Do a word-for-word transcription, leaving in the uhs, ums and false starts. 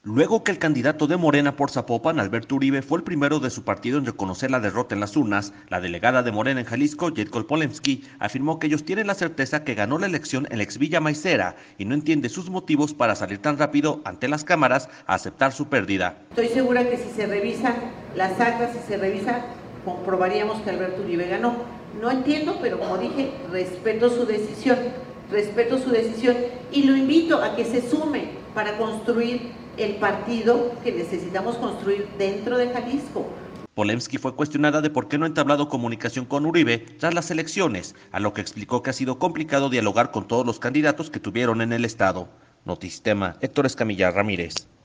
Luego que el candidato de Morena por Zapopan, Alberto Uribe, fue el primero de su partido en reconocer la derrota en las urnas, la delegada de Morena en Jalisco, Yetko Polemski, afirmó que ellos tienen la certeza que ganó la elección el ex Villa Maicera y no entiende sus motivos para salir tan rápido ante las cámaras a aceptar su pérdida. Estoy segura que si se revisan las actas, si se revisa, comprobaríamos que Alberto Uribe ganó. No entiendo, pero como dije, respeto su decisión, respeto su decisión y lo invito a que se sume para construir el partido que necesitamos construir dentro de Jalisco. Polemski fue cuestionada de por qué no ha entablado comunicación con Uribe tras las elecciones, a lo que explicó que ha sido complicado dialogar con todos los candidatos que tuvieron en el estado. Notisistema, Héctor Escamilla Ramírez.